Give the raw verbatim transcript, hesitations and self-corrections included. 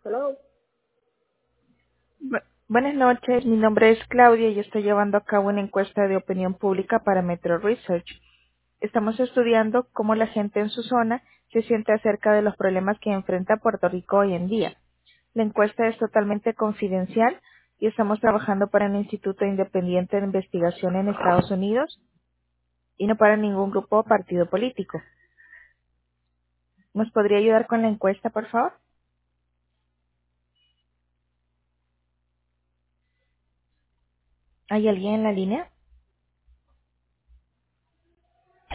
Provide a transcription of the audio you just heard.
Hello. Bu- Buenas noches, mi nombre es Claudia y estoy llevando a cabo una encuesta de opinión pública para Metro Research. Estamos estudiando cómo la gente en su zona se siente acerca de los problemas que enfrenta Puerto Rico hoy en día. La encuesta es totalmente confidencial y estamos trabajando para un instituto independiente de investigación en Estados Unidos y no para ningún grupo o partido político. ¿Nos podría ayudar con la encuesta, por favor? ¿Hay alguien en la línea?